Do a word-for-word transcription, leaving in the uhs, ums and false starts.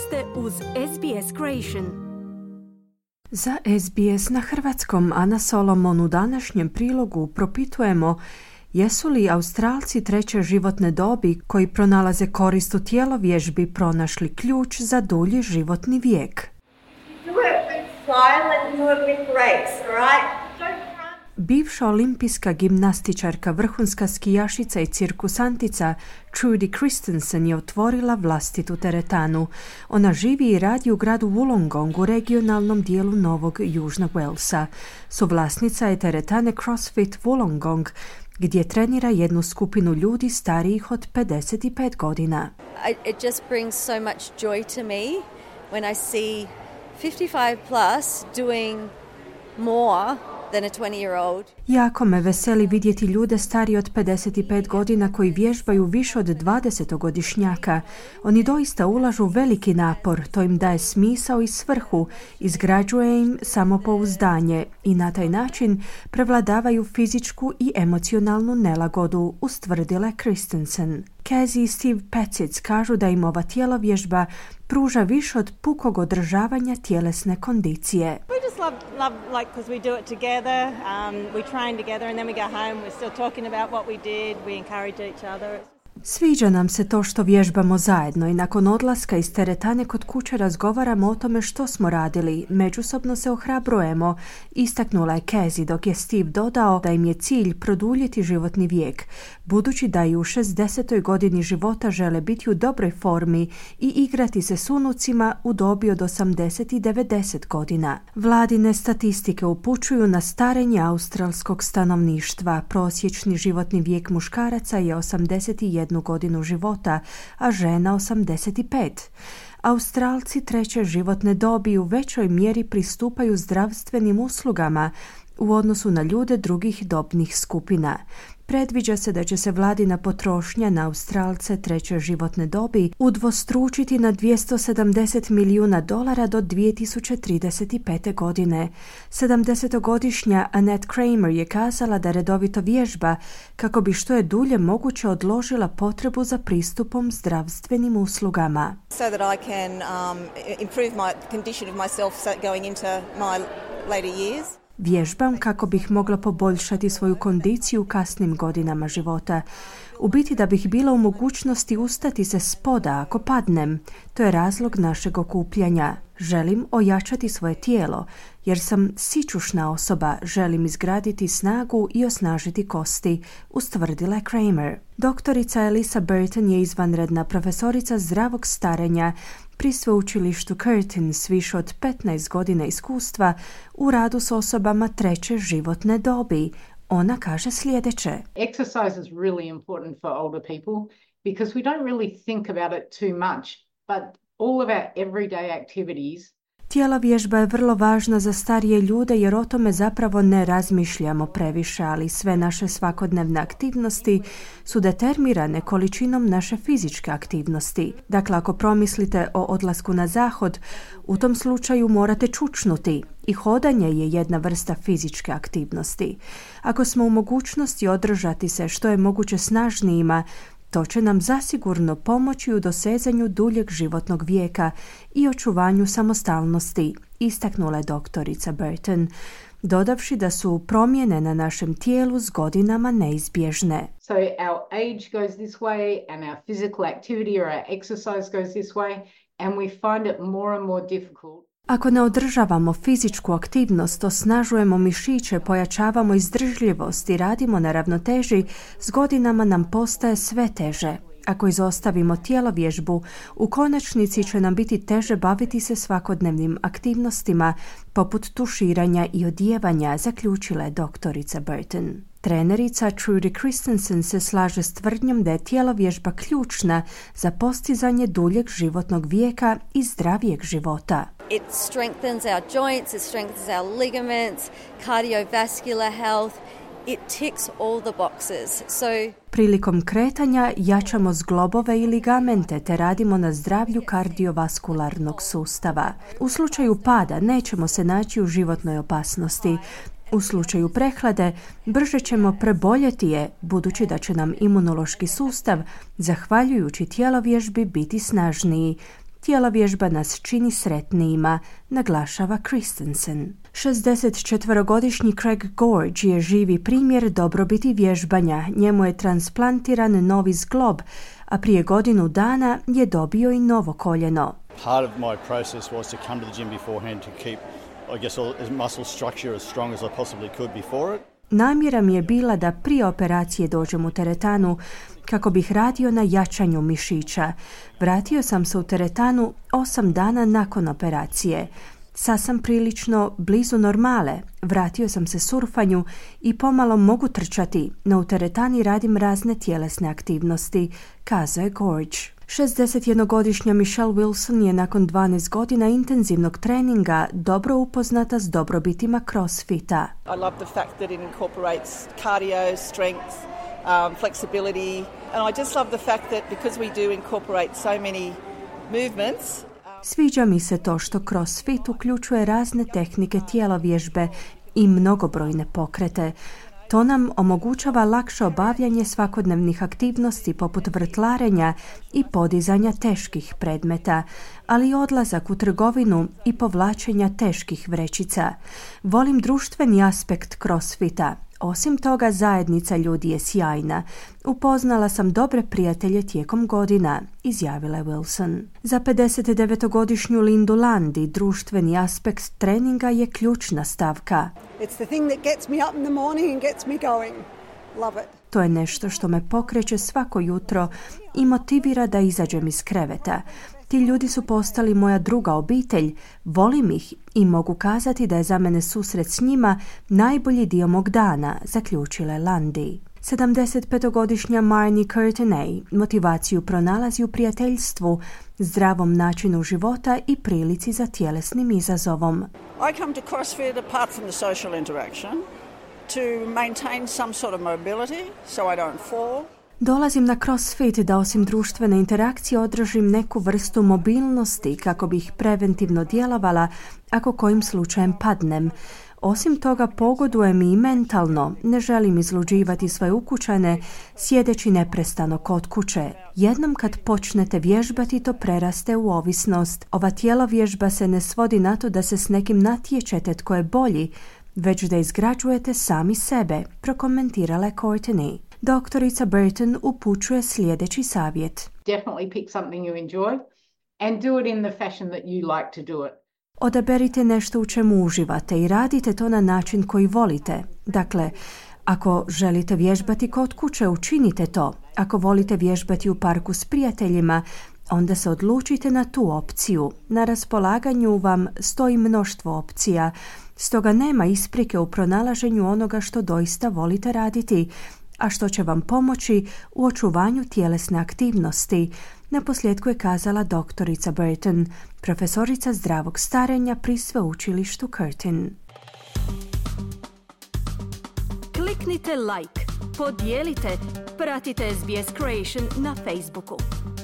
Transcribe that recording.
ste uz S B S Creation. Za S B S na hrvatskom Ana Solomon u današnjem prilogu propitujemo jesu li Australci treće životne dobi koji pronalaze korist u tjelovježbi pronašli ključ za dulji životni vijek. Bivša olimpijska gimnastičarka, vrhunska skijašica i cirkusantica Trudy Christensen je otvorila vlastitu teretanu. Ona živi i radi u gradu Wollongong u regionalnom dijelu Novog Južnog Walesa. Suvlasnica je teretane CrossFit Wollongong, gdje trenira jednu skupinu ljudi starijih od pedeset pet godina. It just brings so much joy to me when I see fifty-five plus doing more than a twenty-year-old. Jako me veseli vidjeti ljude stariji od pedeset pet godina koji vježbaju više od dvadesetogodišnjaka. Oni doista ulažu veliki napor, to im daje smisao i svrhu, izgrađuje im samopouzdanje i na taj način prevladavaju fizičku i emocionalnu nelagodu, ustvrdila Christensen. Casey i Steve Petzic kažu da im ova tjelovježba pruža više od pukog održavanja tjelesne kondicije. We just love, love like, because we do it together, um, we train together and then we go home, we're still talking about what we did, we encourage each other. Sviđa nam se to što vježbamo zajedno i nakon odlaska iz teretane kod kuće razgovaramo o tome što smo radili. Međusobno se ohrabrujemo, istaknula je Casey, dok je Steve dodao da im je cilj produljiti životni vijek, budući da i u šezdesetoj godini života žele biti u dobroj formi i igrati se s unucima u dobi od osamdeset i devedeset godina. Vladine statistike upućuju na starenje australskog stanovništva. Prosječni životni vijek muškaraca je osamdeset jedan godinu života, a žena osamdeset pet. Australci treće životne dobi u većoj mjeri pristupaju zdravstvenim uslugama u odnosu na ljude drugih dobnih skupina. Predviđa se da će se vladina potrošnja na Australce treće životne dobi udvostručiti na dvjesto sedamdeset milijuna dolara do dvije tisuće trideset pete. godine. sedamdesetogodišnja Annette Kramer je kazala da redovito vježba kako bi što je dulje moguće odložila potrebu za pristupom zdravstvenim uslugama. So that I can um, improve my condition of myself going into my later years. Vježbam kako bih mogla poboljšati svoju kondiciju u kasnim godinama života. U biti da bih bila u mogućnosti ustati se spoda ako padnem. To je razlog našeg okupljanja. Želim ojačati svoje tijelo, jer sam sićušna osoba, želim izgraditi snagu i osnažiti kosti, ustvrdila je Kramer. Doktorica Elisa Burton je izvanredna profesorica zdravog starenja pri sveučilištu Curtin s više od petnaest godina iskustva u radu s osobama treće životne dobi. Ona kaže sljedeće. Exercise is really important for older people because we don't really think about it too much, but all of our everyday activities. Tjelovježba je vrlo važna za starije ljude jer o tome zapravo ne razmišljamo previše, ali sve naše svakodnevne aktivnosti su determinirane količinom naše fizičke aktivnosti. Dakle, ako promislite o odlasku na zahod, u tom slučaju morate čučnuti i hodanje je jedna vrsta fizičke aktivnosti. Ako smo u mogućnosti održati se što je moguće snažnijima, to će nam zasigurno pomoći u dosezanju duljeg životnog vijeka i očuvanju samostalnosti, istaknula je doktorica Burton, dodavši da su promjene na našem tijelu s godinama neizbježne. So our age goes this way and our physical activity or our exercise goes this way and we find it more and more difficult. Ako ne održavamo fizičku aktivnost, osnažujemo mišiće, pojačavamo izdržljivost i radimo na ravnoteži, s godinama nam postaje sve teže. Ako izostavimo tjelovježbu, u konačnici će nam biti teže baviti se svakodnevnim aktivnostima, poput tuširanja i odijevanja, zaključila je doktorica Burton. Trenerica Trudy Christensen se slaže s tvrdnjom da je tjelovježba ključna za postizanje duljeg životnog vijeka i zdravijeg života. It strengthens our joints, it strengthens our ligaments, cardiovascular health. It ticks all the boxes. So Prilikom kretanja jačamo zglobove i ligamente te radimo na zdravlju kardiovaskularnog sustava. U slučaju pada nećemo se naći u životnoj opasnosti. U slučaju prehlade brže ćemo preboljeti je, budući da će nam imunološki sustav, zahvaljujući tjelovježbi, biti snažniji. Tjelovježba nas čini sretnijima, naglašava Christensen. šezdesetčetverogodišnji Craig Gorge je živi primjer dobrobiti vježbanja. Njemu je transplantiran novi zglob, a prije godinu dana je dobio i novo koljeno. Part of my process was to come to the gym beforehand to keep, I guess, all muscle structure as strong as I possibly could before it. Namjera mi je bila da prije operacije dođem u teretanu kako bih radio na jačanju mišića. Vratio sam se u teretanu osam dana nakon operacije. Sad sam prilično blizu normale. Vratio sam se surfanju i pomalo mogu trčati, no u teretani radim razne tjelesne aktivnosti, kazao je Gorge. šezdesetjednogodišnja Michelle Wilson je nakon dvanaest godina intenzivnog treninga dobro upoznata s dobrobitima CrossFita. I love the fact that it incorporates cardio, strength, um, flexibility, and I just love the fact that because we do incorporate so many movements. Sviđa mi se to što CrossFit uključuje razne tehnike tjelovježbe i mnogobrojne pokrete. To nam omogućava lakše obavljanje svakodnevnih aktivnosti poput vrtlarenja i podizanja teških predmeta, ali i odlazak u trgovinu i povlačenja teških vrećica. Volim društveni aspekt CrossFita. Osim toga, zajednica ljudi je sjajna. Upoznala sam dobre prijatelje tijekom godina, izjavila je Wilson. Za pedesetdevetogodišnju Lindu Landi društveni aspekt treninga je ključna stavka. It's the thing that gets me up in the morning and gets me going. Love it. To je nešto što me pokreće svako jutro i motivira da izađem iz kreveta. Ti ljudi su postali moja druga obitelj, volim ih i mogu kazati da je za mene susret s njima najbolji dio mog dana, zaključila je Landi. sedamdesetpetogodišnja Marnie Curtinay motivaciju pronalazi u prijateljstvu, zdravom načinu života i prilici za tjelesnim izazovom. I come to CrossFit apart from the social interaction to maintain some sort of mobility so I don't fall. Dolazim na CrossFit da osim društvene interakcije održim neku vrstu mobilnosti kako bih preventivno djelovala ako kojim slučajem padnem. Osim toga pogodujem i mentalno, ne želim izluđivati svoje ukućane sjedeći neprestano kod kuće. Jednom kad počnete vježbati to preraste u ovisnost. Ova tjelovježba se ne svodi na to da se s nekim natječete tko je bolji, već da izgrađujete sami sebe, prokomentirala je Courtney. Doktorica Burton upućuje sljedeći savjet. Definitely pick something you enjoy and do it in the fashion that you like to do it. Odaberite nešto u čemu uživate i radite to na način koji volite. Dakle, ako želite vježbati kod kuće, učinite to. Ako volite vježbati u parku s prijateljima, onda se odlučite na tu opciju. Na raspolaganju vam stoji mnoštvo opcija, stoga nema isprike u pronalaženju onoga što doista volite raditi, a što će vam pomoći u očuvanju tjelesne aktivnosti, naposljetku je kazala doktorica Burton, profesorica zdravog starenja pri sveučilištu Curtin. Kliknite like, podijelite, pratite S B S Creation na Facebooku.